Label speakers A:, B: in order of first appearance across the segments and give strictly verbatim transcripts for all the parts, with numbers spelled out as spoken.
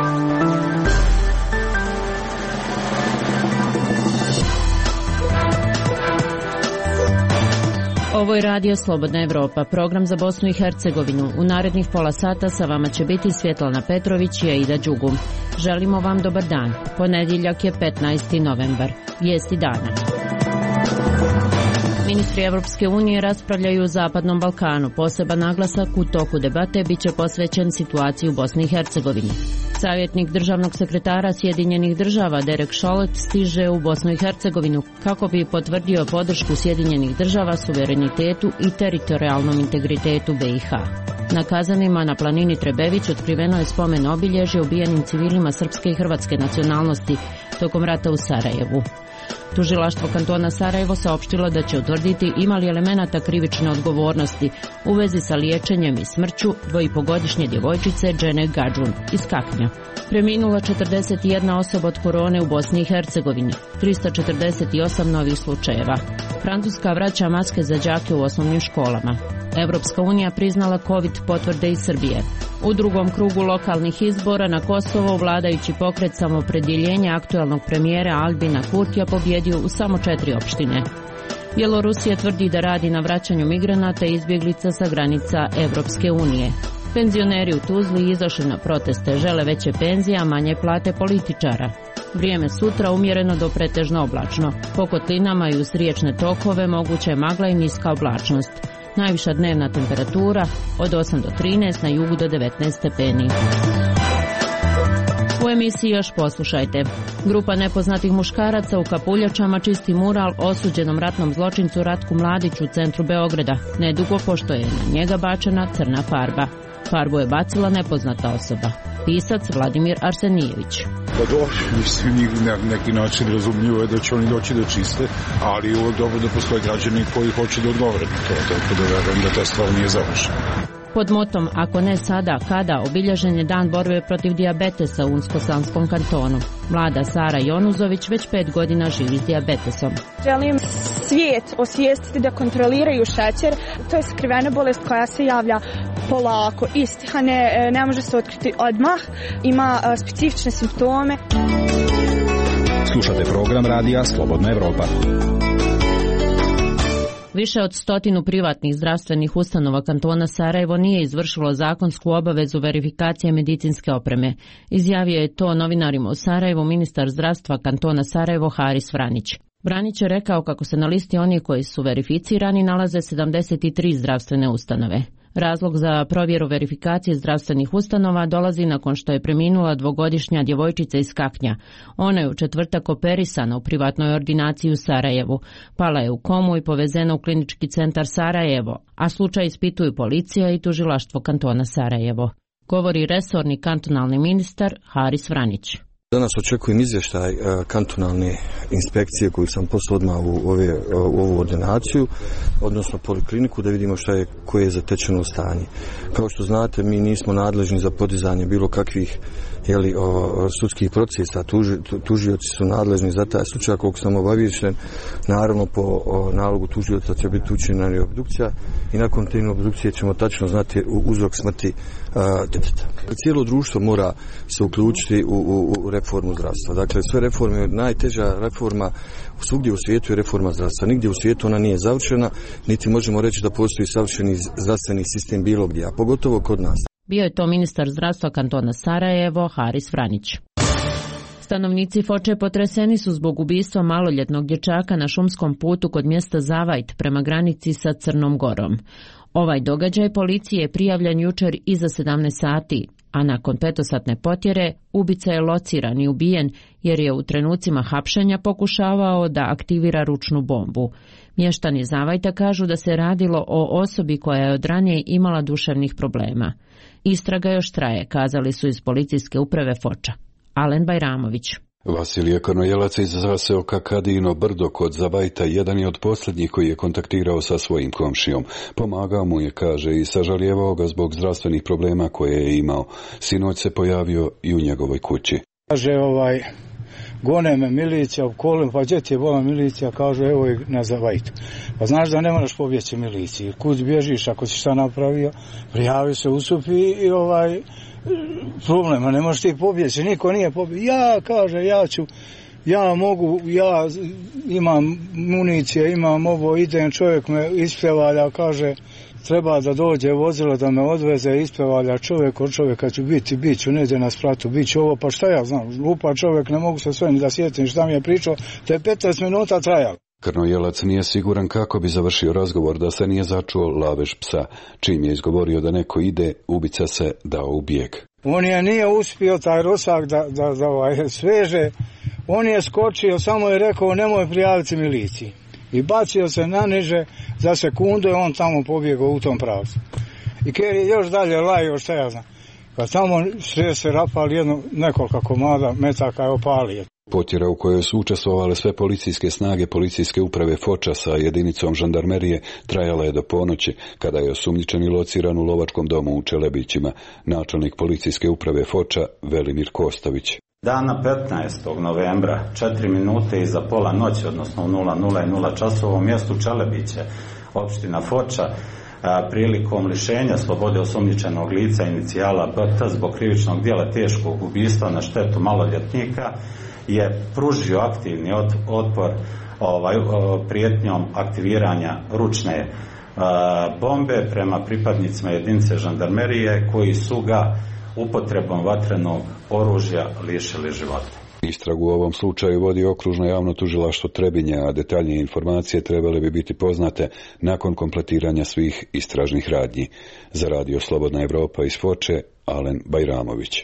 A: Ovo je Radio Slobodna Evropa, program za Bosnu i Hercegovinu. U narednih pola sata sa vama će biti Svjetlana Petrović i Aida Đugum. Želimo vam dobar dan. Ponedjeljak je petnaesti novembar. Vijesti dana. Ministri Evropske unije raspravljaju o Zapadnom Balkanu. Poseban naglasak u toku debate bit će posvećen situaciji u Bosni i Hercegovini. Savjetnik državnog sekretara Sjedinjenih država Derek Chollet stiže u Bosnu i Hercegovinu kako bi potvrdio podršku Sjedinjenih država suverenitetu i teritorijalnom integritetu B i H. Na Kazanima na planini Trebević otkriveno je spomen obilježje ubijenim civilima srpske i hrvatske nacionalnosti tokom rata u Sarajevu. Tužilaštvo kantona Sarajevo saopštilo da će utvrditi ima li elemenata krivične odgovornosti u vezi sa liječenjem i smrću dvoipogodišnje djevojčice Džene Gadžun iz Kaknja. Preminula četrdeset jedna osoba od korone u Bosni i Hercegovini, trista četrdeset osam novih slučajeva. Francuska vraća maske za đake u osnovnim školama. Evropska unija priznala COVID potvrde iz Srbije. U drugom krugu lokalnih izbora na Kosovo vladajući pokret Samoopredjeljenja aktuelnog premijera Albina Kurtija pobjedio u samo četiri opštine. Bjelorusija tvrdi da radi na vraćanju migranata i izbjeglica sa granica Evropske unije. Penzioneri u Tuzli izašli na proteste, žele veće penzije, a manje plate političara. Vrijeme sutra umjereno do pretežno oblačno. Po kotlinama i uz riječne tokove moguća je magla i niska oblačnost. Najviša dnevna temperatura od osam do trinaest, na jugu do devetnaest stepeni. U emisiji još poslušajte. Grupa nepoznatih muškaraca u kapuljačama čisti mural osuđenom ratnom zločincu Ratku Mladiću u centru Beograda, nedugo pošto je na njega bačena crna farba. Farbu je bacila nepoznata osoba. Pisac Vladimir Arsenijević.
B: Pa dobro, mislim, na neki način razumljivo je da će oni doći do čiste, ali uvijek dobro da postoje građani koji hoće da odgovore na to, tako da verujem da ta stvar nije završena.
A: Pod motom "Ako ne sada, kada" obilježen je dan borbe protiv dijabetesa u Unsko-Sanskom kantonu. Mlada Sara Jonuzović već pet godina živi s dijabetesom.
C: Želim svijet osvijestiti da kontroliraju šećer. To je skrivena bolest koja se javlja polako, istiha, ne, ne može se otkriti odmah, ima a, specifične simptome.
D: Slušate program radija Slobodna Evropa.
A: Više od stotinu privatnih zdravstvenih ustanova kantona Sarajevo nije izvršilo zakonsku obavezu verifikacije medicinske opreme. Izjavio je to novinarima u Sarajevu ministar zdravstva kantona Sarajevo Haris Vranić. Vranić je rekao kako se na listi onih koji su verificirani nalaze sedamdeset tri zdravstvene ustanove. Razlog za provjeru verifikacije zdravstvenih ustanova dolazi nakon što je preminula dvogodišnja djevojčica iz Kaknja. Ona je u četvrtak operisana u privatnoj ordinaciji u Sarajevu. Pala je u komu i povezena u klinički centar Sarajevo, a slučaj ispituju policija i tužilaštvo kantona Sarajevo. Govori resorni kantonalni ministar Haris Vranić.
E: Danas očekujem izvještaj kantonalne inspekcije koju sam poslao odmah u, ove, u ovu ordinaciju, odnosno polikliniku, da vidimo šta je, koje je zatečeno stanje. Kao što znate, mi nismo nadležni za podizanje bilo kakvih jeli, o, sudskih procesa, Tuži, tužioci su nadležni za taj slučaj, koliko sam obavješten, naravno po o, nalogu tužioca će biti učinjena i obdukcija i nakon te obdukcije ćemo tačno znati uzrok smrti a, djeteta. Cijelo društvo mora se uključiti u, u, u reformu zdravstva. Dakle, sve reforme, najteža reforma svugdje u svijetu je reforma zdravstva. Nigdje u svijetu ona nije završena, niti možemo reći da postoji savršeni zdravstveni sistem bilo gdje, a pogotovo kod nas.
A: Bio je to ministar zdravstva kantona Sarajevo, Haris Vranić. Stanovnici Foče potreseni su zbog ubistva maloljetnog dječaka na šumskom putu kod mjesta Zavajt prema granici sa Crnom Gorom. Ovaj događaj policiji je prijavljen jučer iza sedamnaest sati, a nakon petosatne potjere ubica je lociran i ubijen jer je u trenucima hapšenja pokušavao da aktivira ručnu bombu. Mještani Zavajta kažu da se radilo o osobi koja je od ranije imala duševnih problema. Istraga još traje, kazali su iz policijske uprave Foča. Alen Bajramović.
F: Vasilije Kornojelac iz zaseoka Kadino Brdo kod Zavajta jedan je od posljednjih koji je kontaktirao sa svojim komšijom. Pomagao mu je, kaže, i sažalijevao ga zbog zdravstvenih problema koje je imao. Sinoć se pojavio i u njegovoj kući.
G: Kaže, ovaj, gone me milicija u kolima, pa gdje ti je bola milicija, kaže, evo je na Zavajtu. Pa znaš da ne moraš pobjeći miliciji, kud bježiš ako si šta napravio, prijavi se u supi i ovaj, problema, ne možeš ti pobjeći, niko nije pobjeći. Ja, kaže, ja ću, ja mogu, ja imam municije, imam ovo, idem, čovjek me isprevalja, kaže, treba da dođe vozilo da me odveze, isprevalja čovjek, od čovjeka ću biti, bit ću negdje na spratu, bit ću ovo, pa šta ja znam, lupa čovjek, ne mogu se sve ni da sjetim šta mi je pričao, to je petnaest minuta trajalo.
F: Krnojelac nije siguran kako bi završio razgovor da se nije začuo lavež psa. Čim je izgovorio da neko ide, ubica se dao u bijeg.
G: On je nije uspio taj rosak da, da, da ovaj, sveže, on je skočio, samo je rekao nemoj prijaviti miliciji. I bacio se na niže, za sekundu je on tamo pobjegao u tom pravcu. I Ker je još dalje lajio, šta ja znam. Kad tamo sve se rapali jedno, nekoliko komada metaka je opalio.
F: Potjera u kojoj su učestvovale sve policijske snage policijske uprave Foča sa jedinicom žandarmerije trajala je do ponoći, kada je osumnjičeni lociran u lovačkom domu u Čelebićima, načelnik policijske uprave Foča Velimir Kostović.
H: Dana petnaestog novembra, četiri minute iza pola noći, odnosno u nula nula i nula časova u mjestu Čelebiće, opština Foča, a, prilikom lišenja slobode osumnjičenog lica inicijala B T zbog krivičnog dijela teškog ubistva na štetu maloljetnika, je pružio aktivni otpor ovaj, prijetnjom aktiviranja ručne a, bombe prema pripadnicima jedinice žandarmerije koji su ga upotrebom vatrenog oružja lišili života.
F: Istragu u ovom slučaju vodi okružno javno tužilaštvo Trebinja, a detaljnije informacije trebale bi biti poznate nakon kompletiranja svih istražnih radnji. Za Radio Slobodna Evropa iz Foče, Alen Bajramović.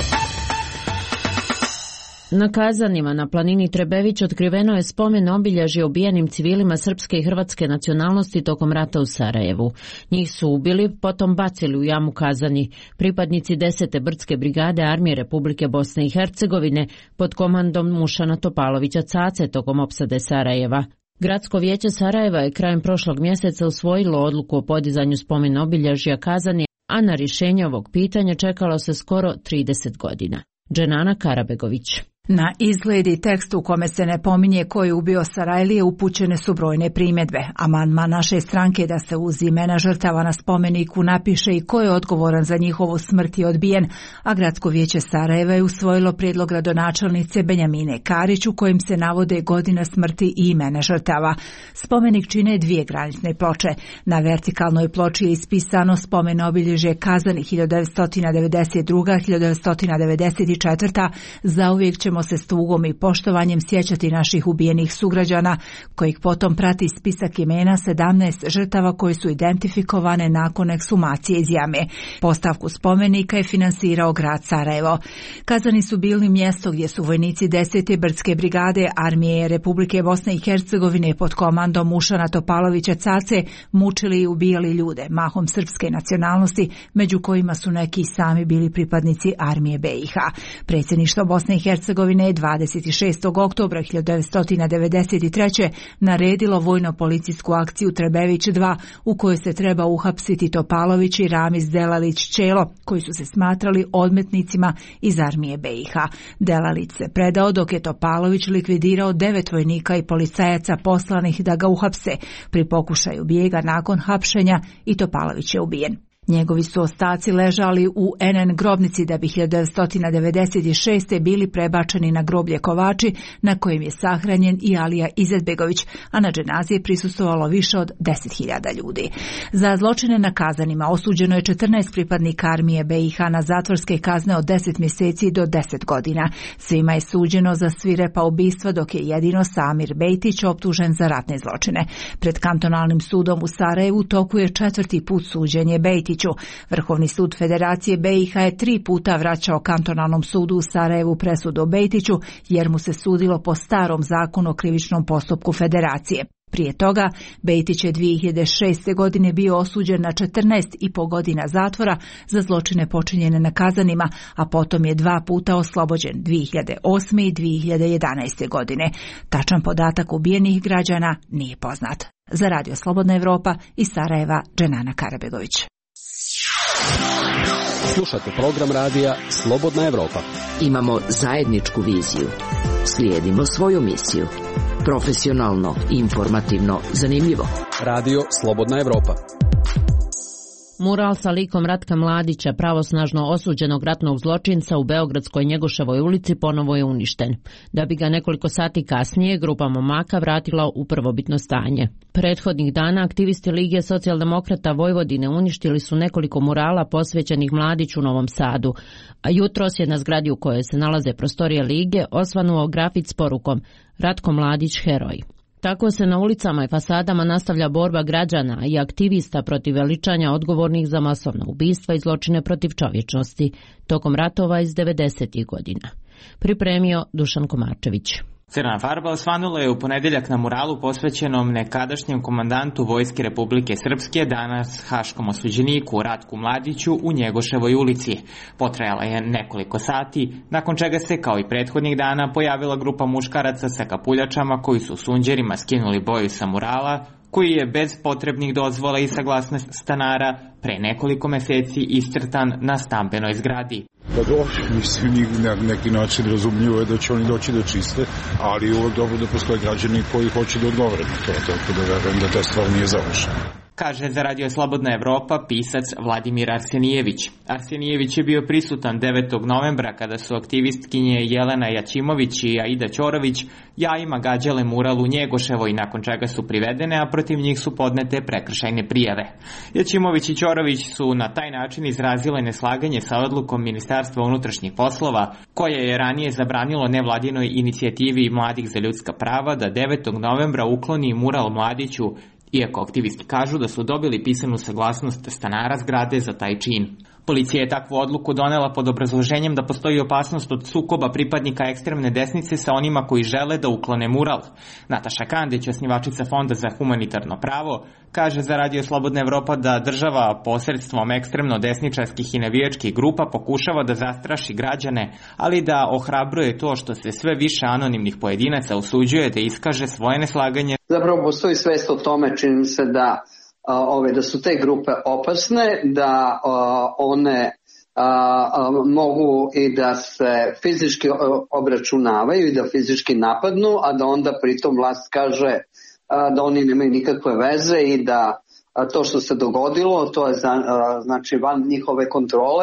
A: Na Kazanima na planini Trebević otkriveno je spomen obilježje ubijenim civilima srpske i hrvatske nacionalnosti tokom rata u Sarajevu. Njih su ubili, potom bacili u jamu Kazani pripadnici desete brdske brigade Armije Republike Bosne i Hercegovine pod komandom Mušana Topalovića Cace tokom opsade Sarajeva. Gradsko vijeće Sarajeva je krajem prošlog mjeseca usvojilo odluku o podizanju spomen obilježja Kazani, a na rješenje ovog pitanja čekalo se skoro trideset godina. Dženana Karabegović.
I: Na izgled i tekst u kome se ne pominje ko je ubio Sarajlije upućene su brojne primjedbe. Amandman naše stranke da se uz imena žrtava na spomeniku napiše i ko je odgovoran za njihovu smrt je odbijen, a Gradsko vijeće Sarajeva je usvojilo prijedlog gradonačelnice Benjamine Karić u kojim se navode godina smrti i imena žrtava. Spomenik čine dvije granične ploče. Na vertikalnoj ploči je ispisano spomen obilježje Kazani hiljadu devetsto devedeset druga do hiljadu devetsto devedeset četvrta. Zauvijek ćemo se s tugom i poštovanjem sjećati naših ubijenih sugrađana, kojih potom prati spisak imena sedamnaest žrtava koje su identifikovane nakon ekshumacije iz jame. Postavku spomenika je finansirao grad Sarajevo. Kazani su bili mjesto gdje su vojnici desete brdske brigade Armije Republike Bosne i Hercegovine pod komandom Mušana Topalovića Cace mučili i ubijali ljude, mahom srpske nacionalnosti, među kojima su neki sami bili pripadnici Armije B i H. Predsjedništvo Bosne i Hercegovine je dvadeset šestog oktobra hiljadu devetsto devedeset treće naredilo vojno-policijsku akciju Trebević dva u kojoj se treba uhapsiti Topalović i Ramiz Delalić Čelo, koji su se smatrali odmetnicima iz Armije B i H. Delalić se predao dok je Topalović likvidirao devet vojnika i policajaca poslanih da ga uhapse. Pri pokušaju bijega nakon hapšenja i Topalović je ubijen. Njegovi su ostaci ležali u en en grobnici da bi hiljadu devetsto devedeset šeste bili prebačeni na groblje Kovači na kojem je sahranjen i Alija Izetbegović, a na dženazi je prisustvovalo više od deset hiljada ljudi. Za zločine na Kazanima osuđeno je četrnaest pripadnika Armije B i H na zatvorske kazne od deset mjeseci do deset godina. Svima je suđeno za svirepa ubistva, dok je jedino Samir Bejtić optužen za ratne zločine. Pred kantonalnim sudom u Sarajevu toku je četvrti put suđenje Bejtić. Vrhovni sud Federacije B i H je tri puta vraćao kantonalnom sudu u Sarajevu presudu o Bejtiću jer mu se sudilo po starom zakonu o krivičnom postupku Federacije. Prije toga, Bejtić je dvije hiljade šeste. godine bio osuđen na četrnaest i po godina zatvora za zločine počinjene na Kazanima, a potom je dva puta oslobođen dvije hiljade osme. i dvije hiljade jedanaeste. godine. Tačan podatak ubijenih građana nije poznat. Za Radio Slobodna Evropa iz Sarajeva, Dženana Karabegović.
J: Slušate program radija Slobodna Evropa.
K: Imamo zajedničku viziju. Slijedimo svoju misiju. Profesionalno, informativno, zanimljivo.
J: Radio Slobodna Evropa.
A: Mural sa likom Ratka Mladića, pravosnažno osuđenog ratnog zločinca u beogradskoj Njegoševoj ulici, ponovo je uništen, da bi ga nekoliko sati kasnije grupa momaka vratila u prvobitno stanje. Prethodnih dana aktivisti Lige socijaldemokrata Vojvodine uništili su nekoliko murala posvećenih Mladiću u Novom Sadu, a jutros je na zgradi u kojoj se nalaze prostorije Lige osvanuo grafit s porukom Ratko Mladić heroj. Tako se na ulicama i fasadama nastavlja borba građana i aktivista protiv veličanja odgovornih za masovna ubistva i zločine protiv čovječnosti tokom ratova iz devedesetih godina. Pripremio Dušan Komarčević.
L: Crna farba osvanula je u ponedeljak na muralu posvećenom nekadašnjem komandantu Vojske Republike Srpske, danas haškom osuđeniku Ratku Mladiću u Njegoševoj ulici. Potrajala je nekoliko sati, nakon čega se, kao i prethodnih dana, pojavila grupa muškaraca sa kapuljačama koji su sunđerima skinuli boju sa murala, koji je bez potrebnih dozvola i saglasnosti stanara pre nekoliko meseci iscrtan na stambenoj zgradi.
B: Pa dobro, mislim, na neki način razumljivo je da će oni doći da čiste, ali je uvek dobro da postoje građani koji hoće da odgovore na to, tako da verujem da ta stvar nije završena.
L: Kaže za Radio Slobodna Evropa pisac Vladimir Arsenijević. Arsenijević je bio prisutan devetog novembra kada su aktivistkinje Jelena Jaćimović i Aida Ćorović jajima gađale mural u Njegoševoj, nakon čega su privedene, a protiv njih su podnete prekršajne prijave. Jaćimović i Ćorović su na taj način izrazile neslaganje sa odlukom Ministarstva unutrašnjih poslova, koje je ranije zabranilo nevladinoj inicijativi Mladih za ljudska prava da devetog novembra ukloni mural Mladiću, iako aktivisti kažu da su dobili pisanu saglasnost stanara zgrade za taj čin. Policija je takvu odluku donela pod obrazloženjem da postoji opasnost od sukoba pripadnika ekstremne desnice sa onima koji žele da uklone mural. Nataša Kandić, osnivačica Fonda za humanitarno pravo, kaže za Radio Slobodna Evropa da država posredstvom ekstremno desničarskih i navijačkih grupa pokušava da zastraši građane, ali da ohrabruje to što se sve više anonimnih pojedinaca usuđuje da iskaže svoje neslaganje.
M: Zapravo postoji svest o tome, čini se da Ove, da su te grupe opasne, da a, one a, a, mogu i da se fizički obračunavaju i da fizički napadnu, a da onda pritom vlast kaže a, da oni nemaju nikakve veze i da a, to što se dogodilo, to je za, a, znači van njihove kontrole.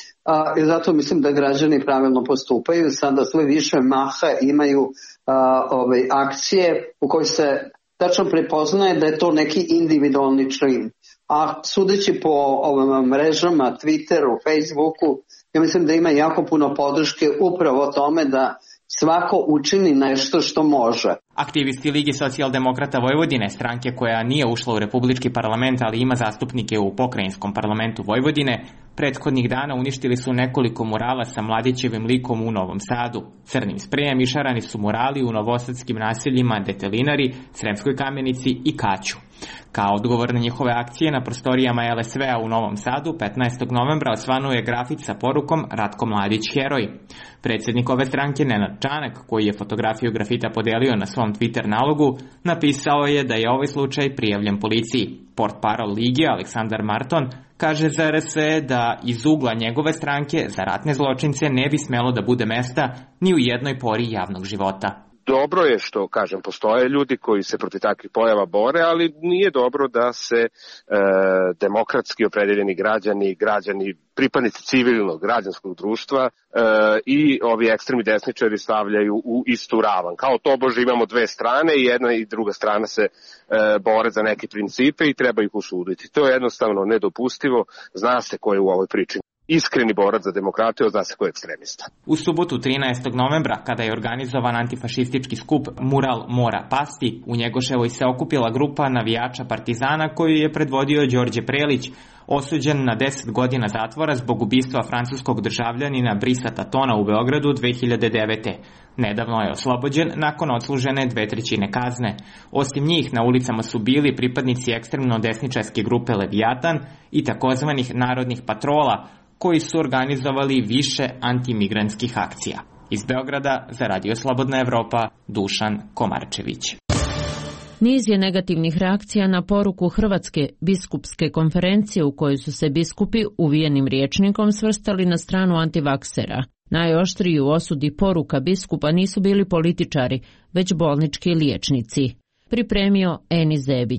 M: A, i zato mislim da građani pravilno postupaju. Sada sve više maha imaju a, ove, akcije u kojoj se tačno prepoznaje da je to neki individualni čin. A sudeći po ovim mrežama, Twitteru, Facebooku, ja mislim da ima jako puno podrške upravo tome da svako učini nešto što može.
L: Aktivisti Lige socijaldemokrata Vojvodine, stranke koja nije ušla u republički parlament, ali ima zastupnike u pokrajinskom parlamentu Vojvodine, prethodnih dana uništili su nekoliko murala sa Mladićevim likom u Novom Sadu. Crnim sprejem išarani su murali u novosadskim naseljima Detelinari, Sremskoj Kamenici i Kaću. Kao odgovor na njihove akcije na prostorijama el es ve-a u Novom Sadu, petnaestog novembra osvanuo je grafit sa porukom Ratko Mladić heroj. Predsjednik ove stranke Nenad Čanak, koji je fotografiju grafita podelio na svom Twitter nalogu, napisao je da je ovaj slučaj prijavljen policiji. Portparol Lige Aleksandar Marton kaže za er es ve da iz ugla njegove stranke za ratne zločince ne bi smelo da bude mesta ni u jednoj pori javnog života.
N: Dobro je što, kažem, postoje ljudi koji se protiv takvih pojava bore, ali nije dobro da se e, demokratski opredeljeni građani, građani, pripadnici civilnog građanskog društva e, i ovi ekstremni desničari stavljaju u istu ravan. Kao tobože imamo dve strane i jedna i druga strana se e, bore za neke principe i treba ih osuditi. To je jednostavno nedopustivo, zna se ko je u ovoj priči iskreni borac za demokratiju, zna se ko je ekstremista.
L: U subotu trinaestog novembra, kada je organizovan antifašistički skup Mural mora pasti, u Njegoševoj se okupila grupa navijača Partizana koju je predvodio Đorđe Prelić, osuđen na deset godina zatvora zbog ubistva francuskog državljanina Brisa Tatona u Beogradu dve hiljade devete. Nedavno je oslobođen nakon odslužene dve trećine kazne. Osim njih, na ulicama su bili pripadnici ekstremno desničarske grupe Leviatan i takozvanih narodnih patrola, koji su organizovali više antimigrantskih akcija. Iz Beograda za Radio Slobodna Evropa, Dušan Komarčević.
A: Niz je negativnih reakcija na poruku Hrvatske biskupske konferencije u kojoj su se biskupi uvijenim rječnikom svrstali na stranu antivaksera. Najoštriji u osudi poruka biskupa nisu bili političari, već bolnički liječnici. Pripremio Eni Zebić.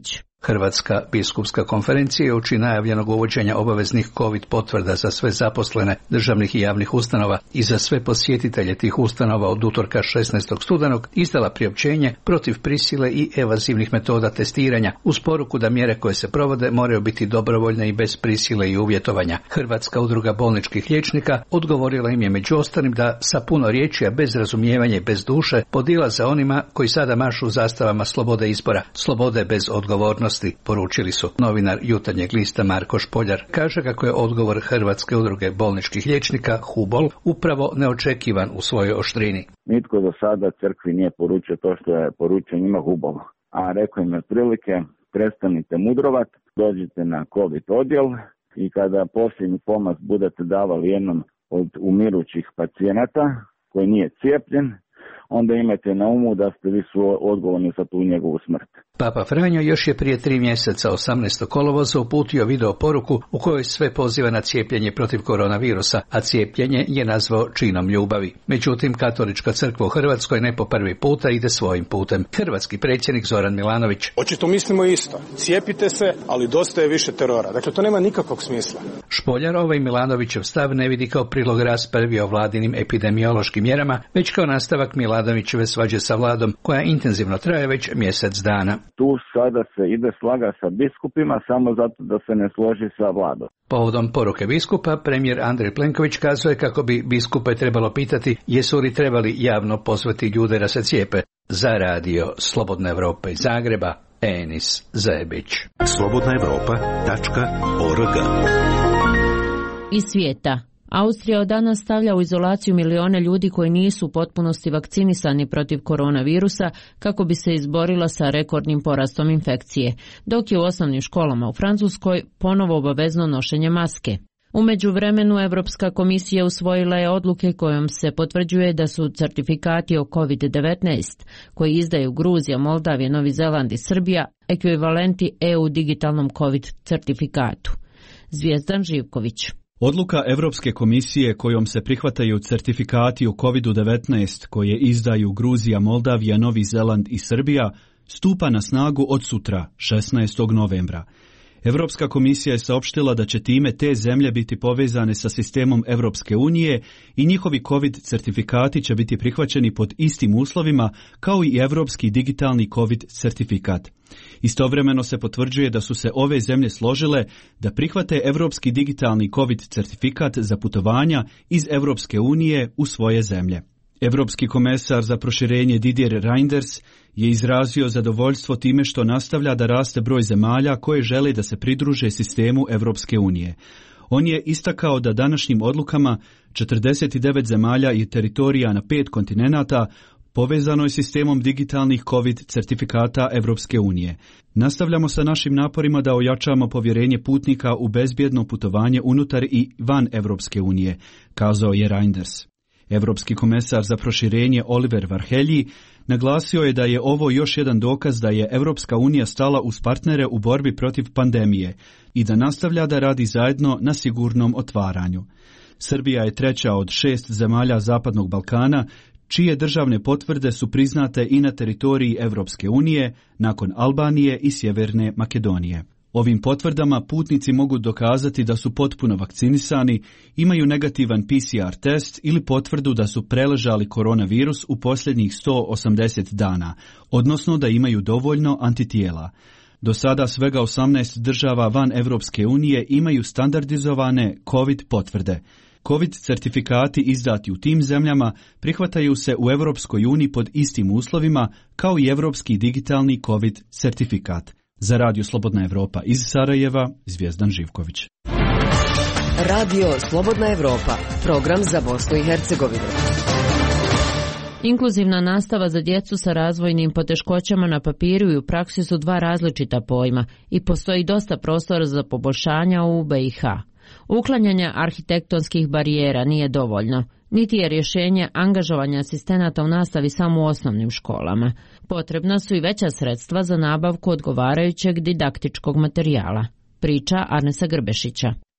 O: Hrvatska biskupska konferencija je uoči najavljenog uvođenja obaveznih COVID potvrda za sve zaposlene državnih i javnih ustanova i za sve posjetitelje tih ustanova od utorka šesnaestog studenog izdala priopćenje protiv prisile i evazivnih metoda testiranja uz poruku da mjere koje se provode moraju biti dobrovoljne i bez prisile i uvjetovanja. Hrvatska udruga bolničkih liječnika odgovorila im je među ostalim da sa puno riječi, a bez razumijevanja i bez duše podilaze onima koji sada mašu zastavama slobode izbora, slobode bez odgovornosti, poručili su. Novinar Jutarnjeg lista Marko Špoljar kaže kako je odgovor Hrvatske udruge bolničkih liječnika Hubol upravo neočekivan u svojoj oštrini.
P: Nitko do sada crkvi nije poručio to što je poručio njima Hubol, a rekao im je otprilike prestanite mudrovat, dođite na COVID odjel i kada posljednji pomaz budete davali jednom od umirućih pacijenata koji nije cijepljen, onda imajte na umu da ste vi su odgovorni za tu njegovu smrt.
O: Papa Franjo još je prije tri mjeseca osamnaestog kolovoza uputio video poruku u kojoj sve poziva na cijepljenje protiv koronavirusa, a cijepljenje je nazvao činom ljubavi. Međutim, Katolička crkva u Hrvatskoj ne po prvi puta ide svojim putem. Hrvatski predsjednik Zoran Milanović.
Q: Očito mislimo isto. Cijepite se, ali dosta je više terora. Dakle, to nema nikakvog smisla.
O: Špoljar ovaj Milanovićev stav ne vidi kao prilog raspravi o vladinim epidemiološkim mjerama, već kao nastavak Milanovićeve svađe sa vladom, koja intenzivno traje već mjesec dana.
P: Tu sada se ide slaga sa biskupima samo zato da se ne složi sa vladom.
O: Povodom poruke biskupa, premijer Andrej Plenković kazuje kako bi biskupe trebalo pitati jesu li trebali javno pozvati ljude da se cijepe. Za radio Slobodna Evropa iz Zagreba, Enis Zajebić.
R: slobodna evropa tačka org.
A: Iz svijeta. Austrija od danas stavlja u izolaciju milione ljudi koji nisu u potpunosti vakcinisani protiv koronavirusa kako bi se izborila sa rekordnim porastom infekcije, dok je u osnovnim školama u Francuskoj ponovo obavezno nošenje maske. U međuvremenu Europska komisija usvojila je odluke kojom se potvrđuje da su certifikati o kovid devetnaest koji izdaju Gruzija, Moldavija, Novi Zeland i Srbija ekvivalenti E U digitalnom COVID certifikatu. Zvijezdan Živković.
S: Odluka Europske komisije kojom se prihvataju certifikati o kovid devetnaest koje izdaju Gruzija, Moldavija, Novi Zeland i Srbija stupa na snagu od sutra, šesnaestog novembra. Europska komisija je saopštila da će time te zemlje biti povezane sa sistemom Europske unije i njihovi COVID certifikati će biti prihvaćeni pod istim uslovima kao i Europski digitalni COVID certifikat. Istovremeno se potvrđuje da su se ove zemlje složile da prihvate Europski digitalni COVID certifikat za putovanja iz Europske unije u svoje zemlje. Europski komesar za proširenje Didier Reynders je izrazio zadovoljstvo time što nastavlja da raste broj zemalja koje žele da se pridruže sistemu Europske unije. On je istakao da današnjim odlukama četrdeset devet zemalja i teritorija na pet kontinenata povezano je sistemom digitalnih COVID certifikata Europske unije. Nastavljamo sa našim naporima da ojačamo povjerenje putnika u bezbjedno putovanje unutar i van Europske unije, kazao je Reynders. Europski komesar za proširenje Oliver Varhelyi naglasio je da je ovo još jedan dokaz da je Europska unija stala uz partnere u borbi protiv pandemije i da nastavlja da radi zajedno na sigurnom otvaranju. Srbija je treća od šest zemalja Zapadnog Balkana čije državne potvrde su priznate i na teritoriji Europske unije nakon Albanije i Sjeverne Makedonije. Ovim potvrdama putnici mogu dokazati da su potpuno vakcinisani, imaju negativan P C R test ili potvrdu da su preležali koronavirus u posljednjih sto osamdeset dana, odnosno da imaju dovoljno antitijela. Do sada svega osamnaest država van Europske unije imaju standardizovane COVID potvrde. COVID certifikati izdati u tim zemljama prihvataju se u Europskoj uniji pod istim uslovima kao i Europski digitalni COVID certifikat. Za Radio Slobodna Evropa iz Sarajeva, Zvijezdan Živković.
K: Radio Slobodna Evropa, program za Bosnu i Hercegovinu.
A: Inkluzivna nastava za djecu sa razvojnim poteškoćama na papiru i u praksi su dva različita pojma i postoji dosta prostora za poboljšanja u B i H. Uklanjanje arhitektonskih barijera nije dovoljno, niti je rješenje angažovanja asistenata u nastavi samo u osnovnim školama. Potrebna su i veća sredstva za nabavku odgovarajućeg didaktičkog materijala. Priča Arnesa Grbešića.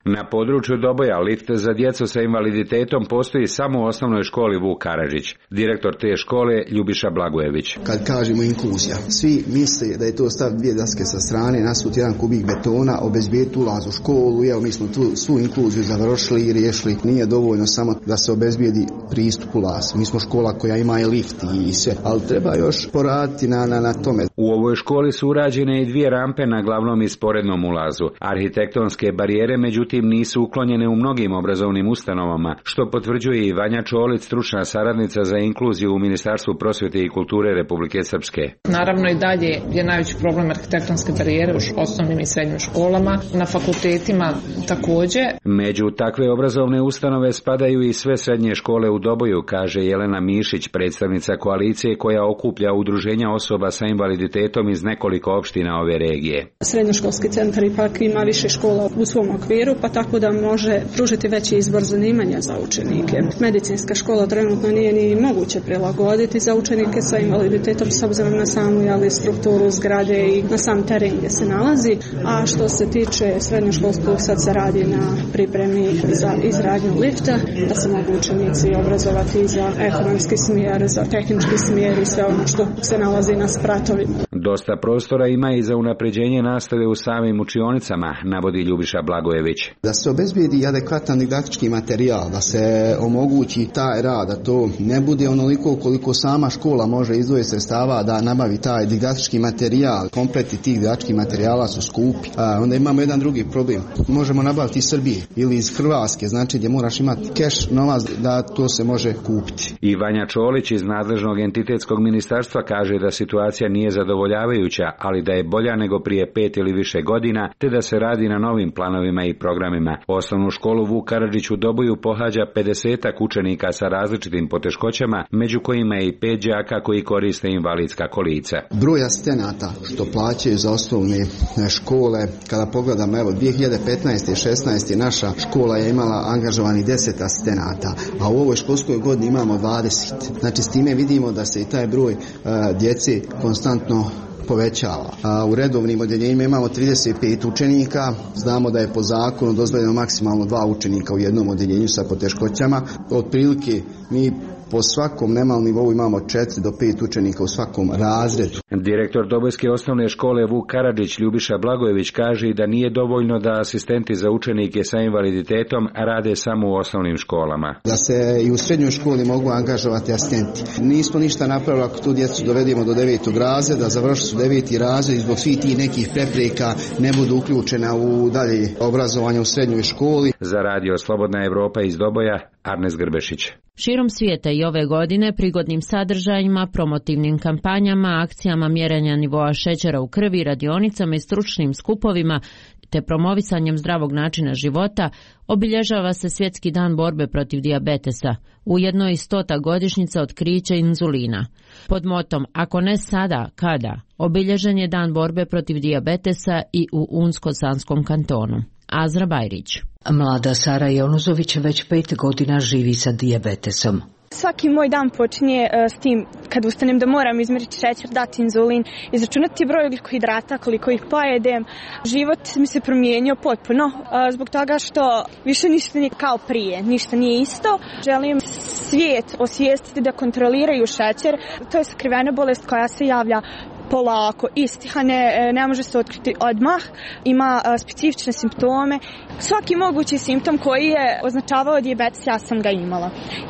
T: Na području Doboja lift za djecu sa invaliditetom postoji samo u osnovnoj školi Vuk Karadžić. Direktor te škole Ljubiša Blagojević.
U: Kad kažemo inkluzija, svi misle da je to stav dvije daske sa strane, nasuti jedan kubik betona, obezbijeti ulaz u školu, evo mi smo tu svu inkluziju završili i riješili. Nije dovoljno samo da se obezbijedi pristup ulaz. Mi smo škola koja ima i lift i sve, ali treba još poraditi na, na, na tome.
T: U ovoj školi su urađene i dvije rampe na glavnom i sporednom ulazu. Arhitektonske barijere međutim nisu uklonjene u mnogim obrazovnim ustanovama, što potvrđuje i Vanja Čolić, stručna saradnica za inkluziju u Ministarstvu prosvjete i kulture Republike Srpske.
V: Naravno i dalje je najveći problem arhitektonske barijere u osnovnim i srednjim školama, na fakultetima također.
T: Među takve obrazovne ustanove spadaju i sve srednje škole u Doboju, kaže Jelena Mišić, predstavnica koalicije koja okuplja udruženja osoba sa invaliditetom iz nekoliko opština ove regije.
W: Srednjoškolski centar ipak ima više škola u svom okviru, pa tako da može pružiti veći izbor zanimanja za učenike. Medicinska škola trenutno nije ni moguće prilagoditi za učenike sa invaliditetom s obzirom na samu jeli, strukturu zgrade i na sam teren gdje se nalazi. A što se tiče srednjoškolskog, sad se radi na pripremi za izradnju lifta, da se mogu učenici obrazovati za ekonomski smjer, za tehnički smjer i sve ono što se nalazi na spratovima.
T: Dosta prostora ima i za unapređenje nastave u samim učionicama, navodi Ljubiša Blagojević.
U: Da se obezbijedi adekvatan didaktički materijal, da se omogući taj rad, da to ne bude onoliko koliko sama škola može izdvojiti sredstava da nabavi taj didaktički materijal. Kompleti tih didaktičkih materijala su skupi. A onda imamo jedan drugi problem. Možemo nabaviti iz Srbije ili iz Hrvatske, znači gdje moraš imati keš novac da to se može kupiti.
T: I Vanja Čolić iz nadležnog entitetskog ministarstva kaže da situacija nije zadovoljavajuća, ali da je bolja nego prije pet ili više godina, te da se radi na novim planovima i programima. Osnovnu školu Vuk Karadžić u Doboju pohađa pedesetak učenika sa različitim poteškoćama, među kojima je i pet đaka koji koriste invalidska kolica.
U: Broj asistenata što plaćaju za osnovne škole, kada pogledamo, evo dvije hiljade petnaeste i šesnaeste naša škola je imala angažovani deset asistenata, a u ovoj školskoj godini imamo dvadeset. Znači s time vidimo da se i taj broj uh, djece konstantno povećava. A u redovnim odjeljenjima imamo trideset pet učenika, znamo da je po zakonu dozvoljeno maksimalno dva učenika u jednom odjeljenju sa poteškoćama. Otprilike mi po svakom nemalom nivou imamo četiri do pet učenika u svakom razredu.
T: Direktor Dobojske osnovne škole Vuk Karadžić Ljubiša Blagojević kaže da nije dovoljno da asistenti za učenike sa invaliditetom rade samo u osnovnim školama.
U: Da se i u srednjoj školi mogu angažovati asistenti. Nismo ništa napravili ako tu djecu dovedemo do devetog razreda, završili su deveti razred i zbog svih tih nekih prepreka ne budu uključena u dalje obrazovanje u srednjoj školi.
T: Za radio Slobodna Evropa iz Doboja, Arnes Grbešić.
A: Širom svijeta i ove godine prigodnim sadržajima, promotivnim kampanjama, akcijama mjerenja nivoa šećera u krvi, radionicama i stručnim skupovima te promovisanjem zdravog načina života obilježava se Svjetski dan borbe protiv dijabetesa, ujedno i stota godišnjica otkrića inzulina. Pod motom "Ako ne sada, kada?" obilježen je dan borbe protiv dijabetesa i u Unsko-Sanskom kantonu. Azra Bajrić.
X: Mlada Sara Jonuzović već pet godina živi sa dijabetesom.
C: Svaki moj dan počinje uh, s tim kad ustanem da moram izmjeriti šećer, dati inzulin, izračunati broj ugljikohidrata, koliko ih pojedem. Život mi se promijenio potpuno uh, zbog toga što više ništa nije kao prije, ništa nije isto. Želim svijet osvijestiti da kontroliraju šećer. To je sakrivena bolest koja se javlja polako, istiha, ne, ne može se otkriti odmah, ima a, specifične simptome. Svaki mogući simptom koji je označavao dijabetes, ja sam ga imala.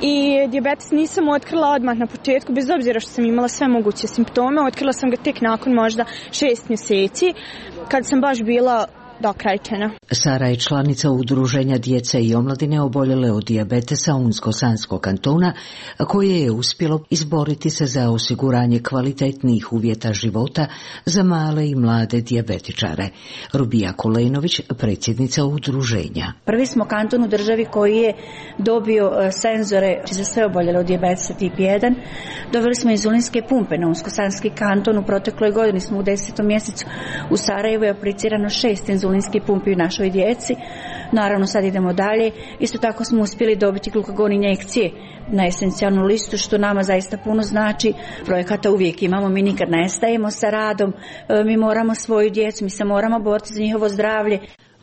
C: I dijabetes nisam otkrila odmah na početku, bez obzira što sam imala sve moguće simptome, otkrila sam ga tek nakon možda šest mjeseci, kad sam baš bila dokrajčena.
X: Sara je članica udruženja djece i omladine oboljele od dijabetesa Unsko-Sanskog kantona, koje je uspjelo izboriti se za osiguranje kvalitetnijih uvjeta života za male i mlade dijabetičare. Rubija Kolenović, predsjednica udruženja.
Y: Prvi smo kanton u državi koji je dobio senzore za sve oboljele od dijabetesa tip jedan. Doveli smo inzulinske pumpe na Unsko-Sanski kanton. U protekloj godini smo u desetom mjesecu u Sarajevu je aplicirano šest inzulinske pumpi u našoj djeci. Naravno sad idemo dalje. Isto tako smo uspjeli dobiti glukagon injekcije na esencijalnu listu, što nama zaista puno znači. Projekata uvijek imamo, mi nikad ne stajemo sa radom, mi moramo svoju djecu, mi se moramo boriti za njihovo zdravlje.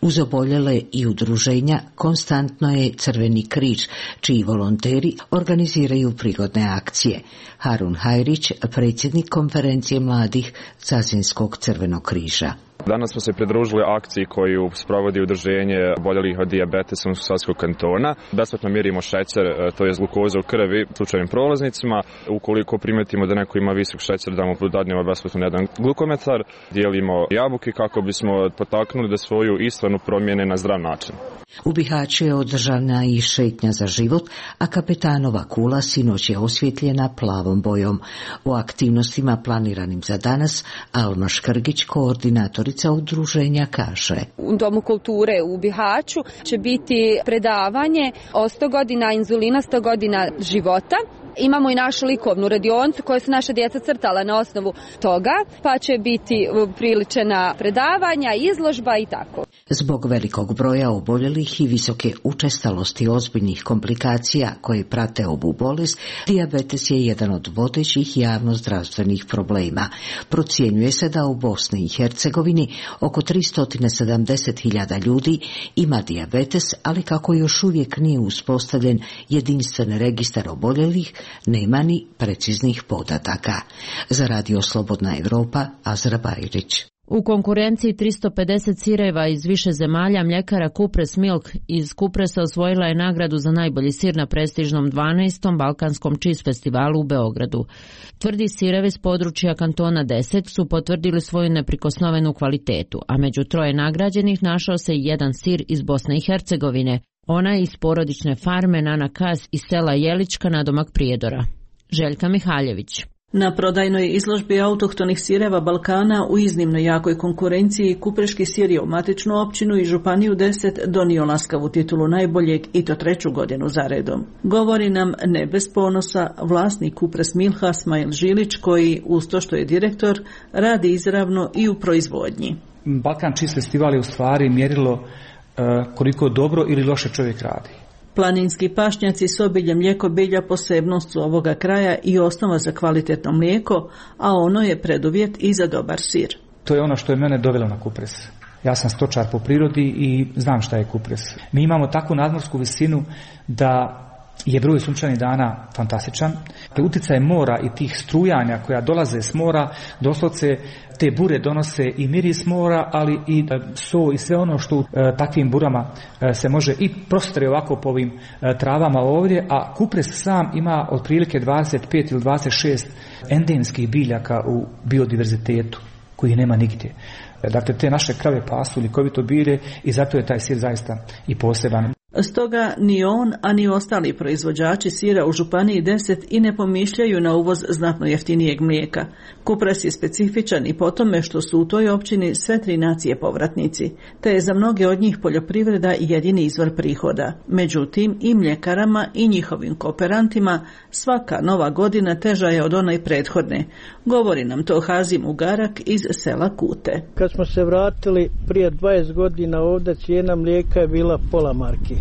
X: Uz oboljele i udruženja konstantno je Crveni križ, čiji volonteri organiziraju prigodne akcije. Harun Hajrić, predsjednik konferencije mladih Cazinskog Crvenog križa.
D: Danas smo se pridružili akciji koju sprovodi udruženje oboljelih od dijabetesa Unsko-Sanskog kantona. Besplatno mjerimo šećer, to je glukoza u krvi slučajnim prolaznicima. Ukoliko primetimo da neko ima visok šećer, da mu dadnemo besplatno jedan glukometar. Dijelimo jabuke kako bismo potaknuli da svoju ishranu promijene na zdrav način.
X: U Bihaću je održana i šetnja za život, a kapetanova kula sinoć je osvjetljena plavom bojom. O aktivnostima planiranim za danas Alma Škrgić, koordinatorica udruženja, kaže:
E: U Domu kulture u Bihaću će biti predavanje o sto godina inzulina, sto godina života. Imamo i našu likovnu radionicu koju su naša djeca crtala na osnovu toga, pa će biti priličena predavanja, izložba i tako.
X: Zbog velikog broja oboljelih i visoke učestalosti ozbiljnih komplikacija koje prate ovu bolest, dijabetes je jedan od vodećih javnozdravstvenih problema. Procjenjuje se da u Bosni i Hercegovini oko tristo sedamdeset hiljada ljudi ima dijabetes, ali kako još uvijek nije uspostavljen jedinstven registar oboljelih, nema ni preciznih podataka. Za Radio Slobodna Evropa, Azra Bajrić.
A: U konkurenciji tristo pedeset sireva iz više zemalja, mljekara Kupres Milk iz Kupresa osvojila je nagradu za najbolji sir na prestižnom dvanaestom Balkanskom cheese festivalu u Beogradu. Tvrdi sirevi s područja kantona deset su potvrdili svoju neprikosnovenu kvalitetu, a među troje nagrađenih našao se i jedan sir iz Bosne i Hercegovine. Ona je iz porodične farme Nana Kas iz sela Jelička nadomak Prijedora. Željka Mihaljević.
F: Na prodajnoj izložbi autohtonih sireva Balkana u iznimno jakoj konkurenciji Kupreški sir je u matičnu općinu i županiju deset donio laskavu titulu najboljeg i to treću godinu za redom. Govori nam ne bez ponosa vlasnik Kupres Milha Smail Žilić, koji uz to što je direktor radi izravno i u proizvodnji.
G: Balkan Cheese Festival je u stvari mjerilo uh, koliko dobro ili loše čovjek radi.
F: Planinski pašnjaci s obiljem mlijeko bilja posebnost su ovoga kraja i osnova za kvalitetno mlijeko, a ono je preduvjet i za dobar sir.
G: To je ono što je mene dovelo na Kupres. Ja sam stočar po prirodi i znam šta je Kupres. Mi imamo takvu nadmorsku visinu da je broj sunčanih dana fantastičan. Utjecaj mora i tih strujanja koja dolaze s mora, doslovce te bure donose i miris mora, ali i so i sve ono što u takvim burama se može i prostre ovako po ovim travama ovdje, a Kupres sam ima otprilike dvadeset pet ili dvadeset šest endemskih biljaka u biodiverzitetu koji nema nigdje. Dakle, te naše krave pasu ljekovito bilje i zato je taj sir zaista i poseban.
F: Stoga ni on, a ni ostali proizvođači sira u županiji deset i ne pomišljaju na uvoz znatno jeftinijeg mlijeka. Kupres je specifičan i po tome što su u toj općini sve tri nacije povratnici, te je za mnoge od njih poljoprivreda jedini izvor prihoda. Međutim, i mljekarama i njihovim kooperantima svaka nova godina teža je od onaj prethodne. Govori nam to Hazim Ugarak iz sela Kute.
H: Kad smo se vratili prije dvadeset godina ovdje, cijena mlijeka je bila pola marki.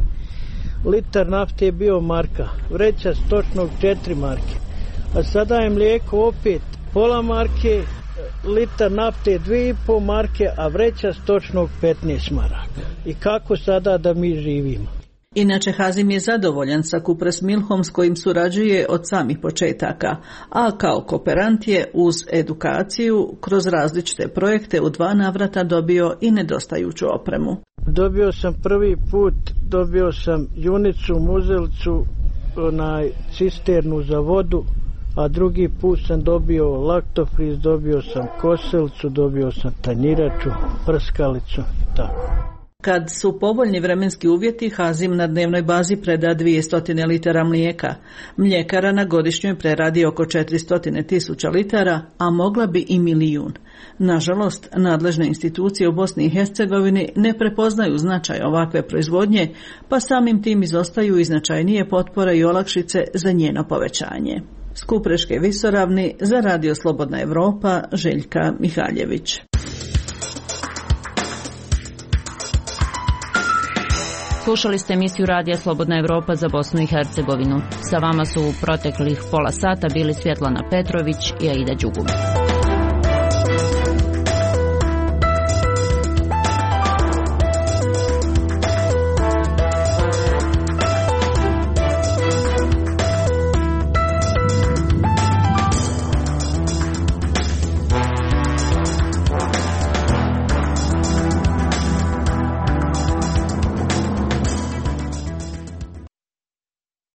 H: Litar nafte je bio marka, vreća stočnog četiri marke, a sada je mlijeko opet pola marke, litar nafte dvije i pol marke, a vreća stočnog petnaest maraka. I kako sada da mi živimo?
F: Inače, Hazim je zadovoljan sa Kupres Milhom s kojim surađuje od samih početaka, a kao kooperant je uz edukaciju kroz različite projekte u dva navrata dobio i nedostajuću opremu.
H: Dobio sam prvi put, dobio sam junicu, muzelicu, onaj cisternu za vodu, a drugi put sam dobio laktofriz, dobio sam kosilicu, dobio sam tanjiraču, prskalicu, tako.
F: Kad su povoljni vremenski uvjeti, Hazim na dnevnoj bazi preda dvjesto litara mlijeka. Mljekara na godišnjoj preradi oko četiristo tisuća litara, a mogla bi i milijun. Nažalost, nadležne institucije u Bosni i Hercegovini ne prepoznaju značaj ovakve proizvodnje, pa samim tim izostaju i značajnije potpore i olakšice za njeno povećanje. S Kupreške visoravni za Radio Slobodna Evropa, Željka Mihaljević.
A: Slušali ste emisiju Radija Slobodna Evropa za Bosnu i Hercegovinu. Sa vama su u proteklih pola sata bili Svjetlana Petrović i Aida Đugum.